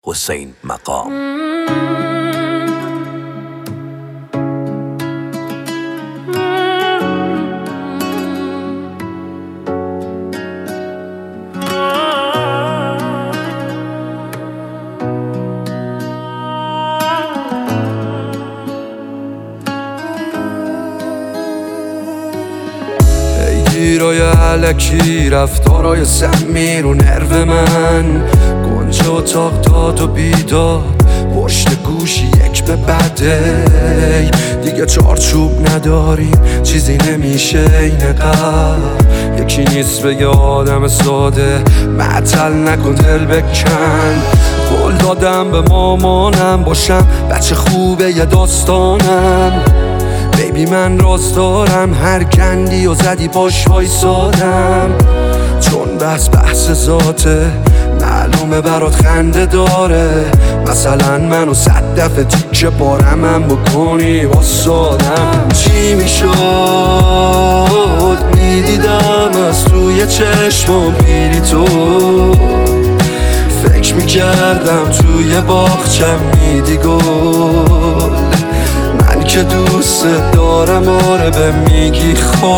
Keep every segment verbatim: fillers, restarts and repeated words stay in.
حسین مقام. گیرای علکی رفتارای سمی رو نرو من گنج اتاق داد و بیداد پشت گوشی یک به بده دیگه چارچوب نداریم چیزی نمیشه این قبل یکی نیست بگه آدم ساده معطل نکن دل بکن قول دادم به مامانم باشم بچه خوبه یه داستانم بیبی من راست دارم هر گندی و زدی پاش وایسادم چون بحث بحث ذاته معلومه برات خنده داره مثلا منو صد دفعه تیکه پارمم بکنی واسادم چی میشد میدیدم از توی چشمم پیری تو فکر میکردم توی باغچم میدی گل من که دوست دارم آره به میگی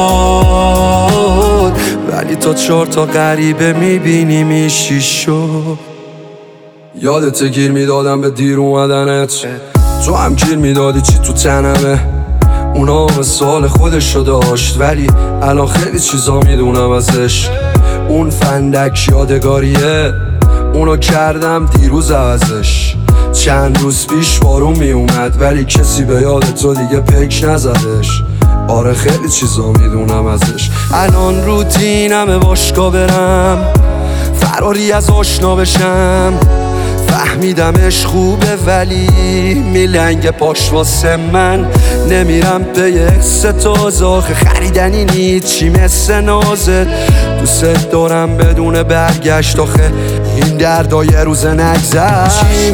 خود ولی تا چهار تا غریبه میبینی میشی شد یادت گیر میدادم به دیر اومدنت تو هم گیر میدادی چی تو تنمه اونا مثال خودشو داشت ولی الان خیلی چیزا میدونم ازش اون فندک یادگاریه اونو کردم دیروز ازش چند روز پیش بارون می اومد ولی کسی به یاد تو دیگه پک نزدش آره خیلی چیزا میدونم ازش الان روتینمه باشگاه برم فراری از آشنا بشم فهمیدمش خوبه ولی میلنگ پاش واسه من نمیرم به یه حس تازه آخه خریدنی نیست چی مثل نازت دوست دارم بدون برگشت آخه این دردا یه روز نگذشت چی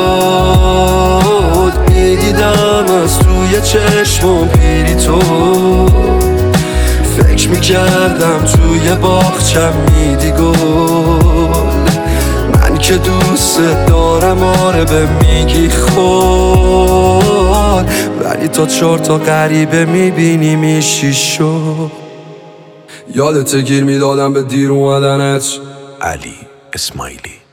میشد میدیدم از توی چشمم پیری تو فکر میکردم توی باغچم میدی گل من که دوست دارم آره به میگی خود ولی تا چهار تا غریبه میبینی میشی شد یادت گیر میدادم به دیر اومدنت علی اسماعیلی.